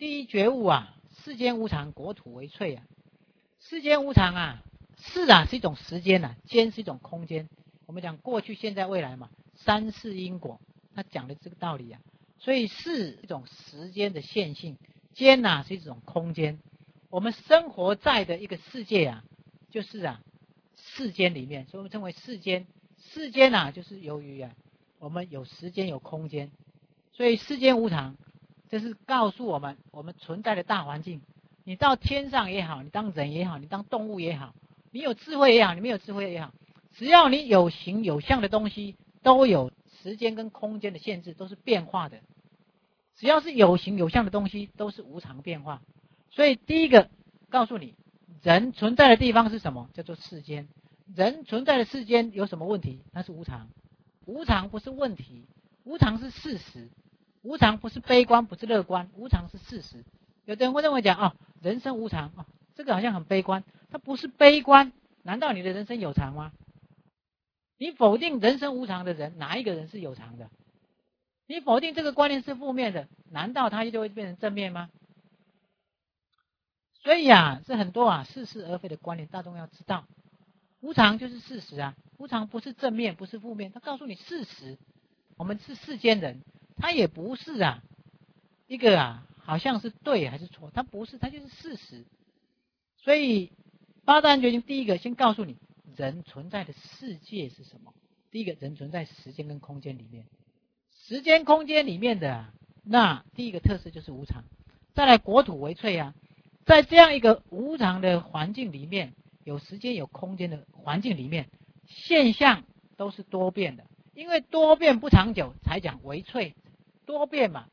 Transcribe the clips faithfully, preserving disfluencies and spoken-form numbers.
第一觉悟啊，世间无常，国土为脆啊。世间无常啊，世啊是一种时间啊，间是一种空间。我们讲过去、现在、未来嘛，三世因果，他讲的这个道理啊。所以世一种时间的线性，间啊是一种空间。我们生活在的一个世界啊，就是啊世间里面，所以我们称为世间。世间啊，就是由于啊我们有时间有空间，所以世间无常，这是告诉我们我们存在的大环境。你到天上也好，你当人也好，你当动物也好，你有智慧也好，你没有智慧也好，只要你有形有相的东西，都有时间跟空间的限制，都是变化的。只要是有形有相的东西，都是无常变化。所以第一个告诉你，人存在的地方是什么？叫做世间。人存在的世间有什么问题？那是无常。无常不是问题，无常是事实。无常不是悲观，不是乐观，无常是事实。有的人会认为讲哦，人生无常哦，这个好像很悲观，它不是悲观。难道你的人生有常吗？你否定人生无常的人，哪一个人是有常的？你否定这个观念是负面的，难道它就会变成正面吗？所以啊，是很多啊似是而非的观念，大众要知道，无常就是事实啊，无常不是正面，不是负面，它告诉你事实。我们是世间人，它也不是啊一个啊好像是对还是错，它不是，它就是事实。所以八大决定第一个先告诉你，人存在的世界是什么？第一个，人存在时间跟空间里面，时间空间里面的、啊、那第一个特色就是无常。再来，国土为脆啊，在这样一个无常的环境里面，有时间有空间的环境里面，现象都是多变的，因为多变不长久，才讲为脆，多变嘛。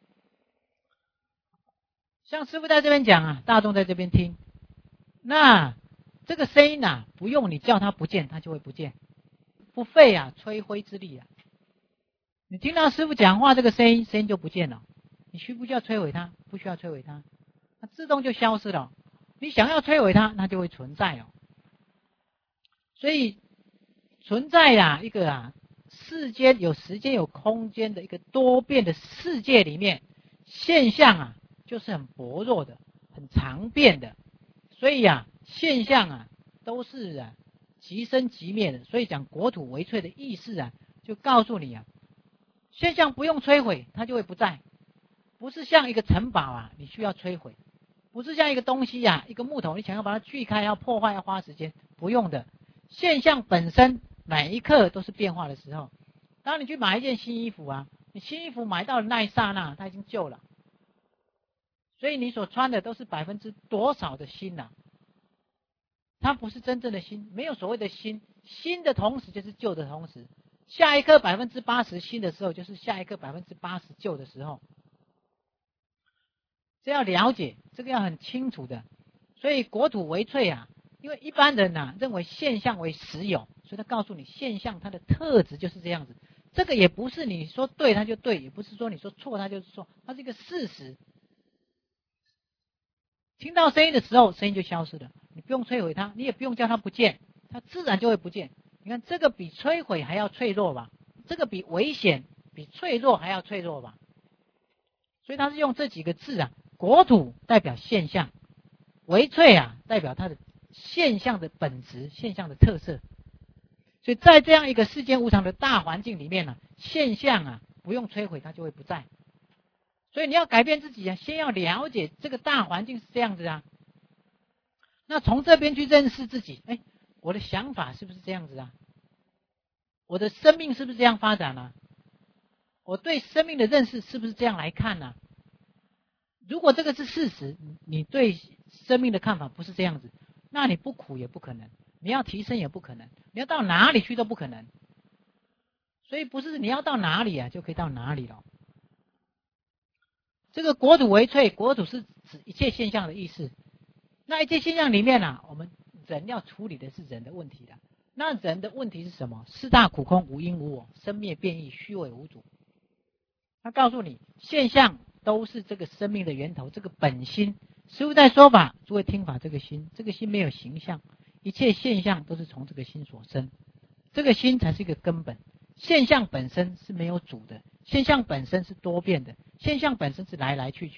像师父在这边讲啊，大众在这边听，那这个声音啊，不用你叫它不见，它就会不见，不费啊吹灰之力啊。你听到师父讲话，这个声音声音就不见了，你需不需要摧毁它？不需要摧毁它，它自动就消失了。你想要摧毁它，它就会存在哦。所以存在呀、啊、一个啊世间有时间有空间的一个多变的世界里面，现象啊就是很薄弱的，很常变的。所以啊现象啊都是啊即生即灭的。所以讲国土为脆的意思啊，就告诉你啊，现象不用摧毁，它就会不在。不是像一个城堡啊，你需要摧毁；不是像一个东西啊，一个木头，你想要把它锯开，要破坏，要花时间，不用的。现象本身每一刻都是变化的时候。当你去买一件新衣服啊，你新衣服买到的那一刹那，它已经旧了，所以你所穿的都是百分之多少的新啊？它不是真正的新，没有所谓的新，新的同时就是旧的同时。下一刻百分之八十新的时候，就是下一刻百分之八十旧的时候。这要了解，这个要很清楚的。所以国土为脆啊，因为一般人啊认为现象为实有，所以他告诉你现象它的特质就是这样子。这个也不是你说对它就对，也不是说你说错它就是错，它是一个事实。听到声音的时候，声音就消失了，你不用摧毁它，你也不用叫它不见，它自然就会不见。你看这个比摧毁还要脆弱吧？这个比危险比脆弱还要脆弱吧？所以他是用这几个字啊，国土代表现象，为脆啊代表它的现象的本质，现象的特色。所以在这样一个世间无常的大环境里面呢、啊，现象啊不用摧毁它就会不在。所以你要改变自己啊，先要了解这个大环境是这样子啊。那从这边去认识自己，哎，我的想法是不是这样子啊？我的生命是不是这样发展啊？我对生命的认识是不是这样来看呢、啊？如果这个是事实，你对生命的看法不是这样子，那你不苦也不可能，你要提升也不可能，你要到哪里去都不可能。所以不是你要到哪里啊就可以到哪里了。这个国土为脆，国土是指一切现象的意思。那一切现象里面啊，我们人要处理的是人的问题的。那人的问题是什么？四大苦空，无因无我，生灭变异，虚伪无主。他告诉你，现象都是这个生命的源头，这个本心。师父在说法，诸位听法，这个心，这个心没有形象，一切现象都是从这个心所生，这个心才是一个根本。现象本身是没有主的，现象本身是多变的，现象本身是来来去去，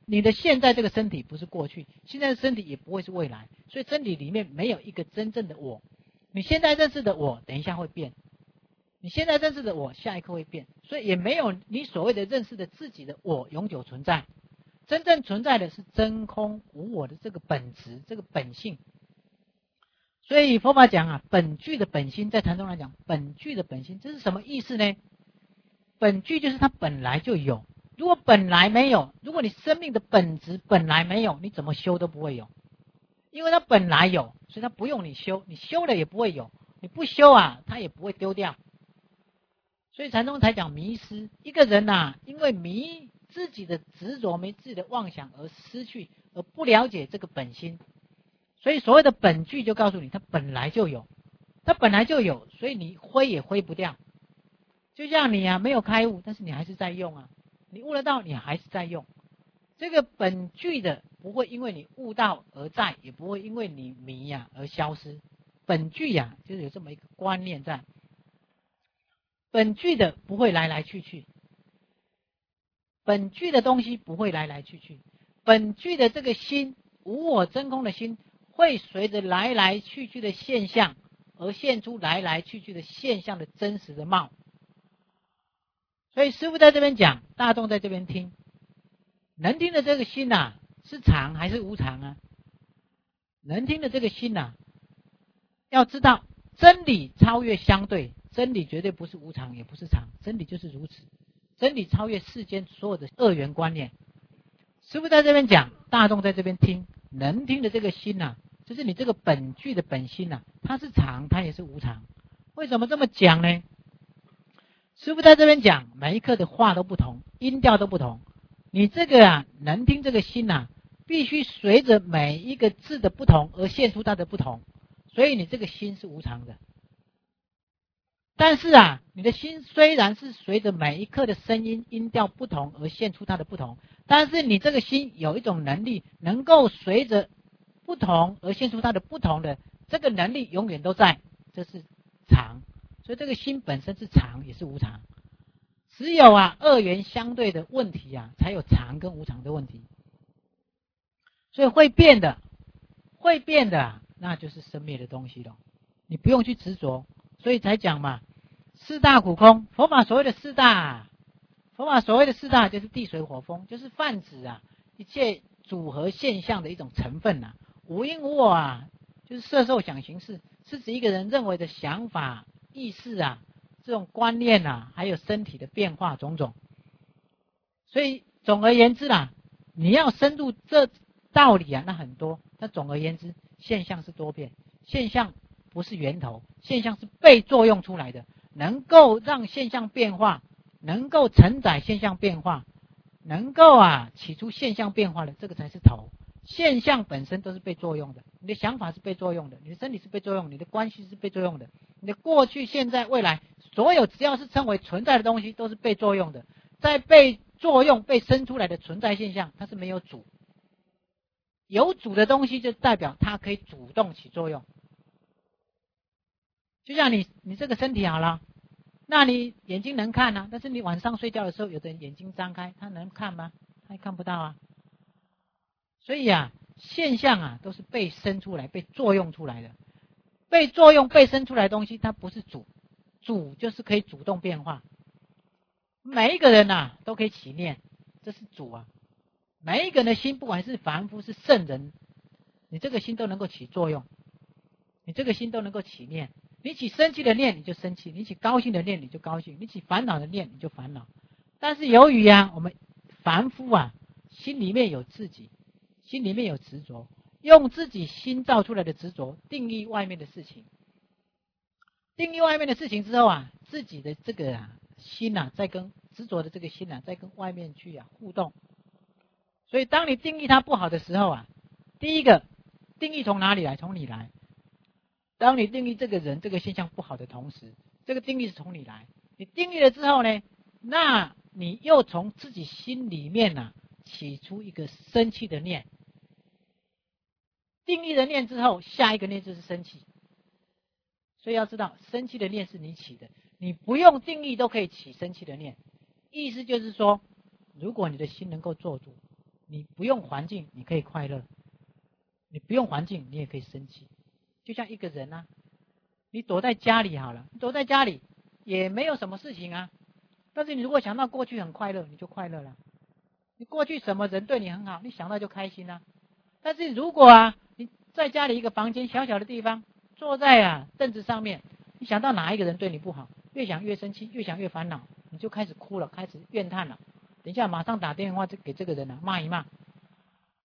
你的现在这个身体不是过去，现在的身体也不会是未来，所以身体里面没有一个真正的我。你现在认识的我，等一下会变；你现在认识的我，下一刻会变，所以也没有你所谓的认识的自己的我永久存在。真正存在的是真空无我的这个本质，这个本性。所以佛法讲啊，本具的本心，在禅宗来讲，本具的本心，这是什么意思呢？本具就是它本来就有。如果本来没有，如果你生命的本质本来没有，你怎么修都不会有。因为它本来有，所以它不用你修，你修了也不会有，你不修啊，它也不会丢掉。所以禅宗才讲迷失。一个人啊，因为迷自己的执着，没自己的妄想而失去，而不了解这个本心。所以所谓的本具就告诉你，它本来就有，它本来就有，所以你挥也挥不掉。就像你啊，没有开悟，但是你还是在用啊，你悟得到，你还是在用。这个本具的不会因为你悟到而在，也不会因为你迷呀、啊、而消失。本具呀、啊，就是有这么一个观念在。本具的不会来来去去，本具的东西不会来来去去，本具的这个心，无我真空的心，会随着来来去去的现象而现出来来去去的现象的真实的貌。所以师父在这边讲，大众在这边听，能听的这个心啊，是常还是无常啊？能听的这个心啊，要知道真理超越相对，真理绝对不是无常也不是常，真理就是如此。真理超越世间所有的二元观念。师父在这边讲，大众在这边听，能听的这个心啊，就是你这个本具的本心啊，它是常，它也是无常。为什么这么讲呢？师父在这边讲，每一刻的话都不同，音调都不同。你这个啊，能听这个心啊，必须随着每一个字的不同而现出它的不同，所以你这个心是无常的。但是啊，你的心虽然是随着每一刻的声音音调不同而现出它的不同，但是你这个心有一种能力，能够随着不同而现出它的不同的，这个能力永远都在，这是常。所以这个心本身是常也是无常。只有啊二元相对的问题啊，才有常跟无常的问题。所以会变的，会变的、啊，那就是生灭的东西了。你不用去执着，所以才讲嘛，四大苦空。佛法所谓的四大、啊，佛法所谓的四大就是地水火风，就是泛指啊一切组合现象的一种成分啊。无因无我啊，就是色受想行识，是指一个人认为的想法、意识啊，这种观念啊，还有身体的变化种种。所以总而言之啦，你要深入这道理啊，那很多。那总而言之，现象是多变，现象不是源头，现象是被作用出来的，能够让现象变化，能够承载现象变化，能够啊起出现象变化的，这个才是头。现象本身都是被作用的，你的想法是被作用的，你的身体是被作用，你的关系是被作用的，你的过去、现在、未来，所有只要是称为存在的东西，都是被作用的。在被作用、被生出来的存在现象，它是没有主。有主的东西就代表它可以主动起作用。就像你，你这个身体好了，那你眼睛能看啊，但是你晚上睡觉的时候，有的人眼睛张开，他能看吗？他也看不到啊。所以啊，现象啊都是被生出来、被作用出来的。被作用、被生出来的东西，它不是主，主就是可以主动变化。每一个人啊都可以起念，这是主啊。每一个人的心，不管是凡夫是圣人，你这个心都能够起作用，你这个心都能够起念。你起生气的念你就生气，你起高兴的念你就高兴，你起烦恼的念你就烦恼。但是由于啊我们凡夫啊心里面有自己，心里面有执着，用自己心造出来的执着定义外面的事情，定义外面的事情之后啊，自己的这个啊心啊在跟执着的这个心啊在跟外面去啊互动。所以当你定义它不好的时候啊，第一个定义从哪里来？从你来。当你定义这个人这个现象不好的同时，这个定义是从你来。你定义了之后呢，那你又从自己心里面啊起出一个生气的念。定义了念之后，下一个念就是生气。所以要知道，生气的念是你起的，你不用定义都可以起生气的念。意思就是说，如果你的心能够做主， 你不用环境，你可以快乐；你不用环境，你也可以生气。就像一个人啊，你躲在家里好了，你躲在家里也没有什么事情啊。但是你如果想到过去很快乐，你就快乐了。你过去什么人对你很好，你想到就开心啊。但是如果啊，你在家里一个房间小小的地方，坐在啊凳子上面，你想到哪一个人对你不好，越想越生气，越想越烦恼，你就开始哭了，开始怨叹了。等一下马上打电话给这个人啊，骂一骂，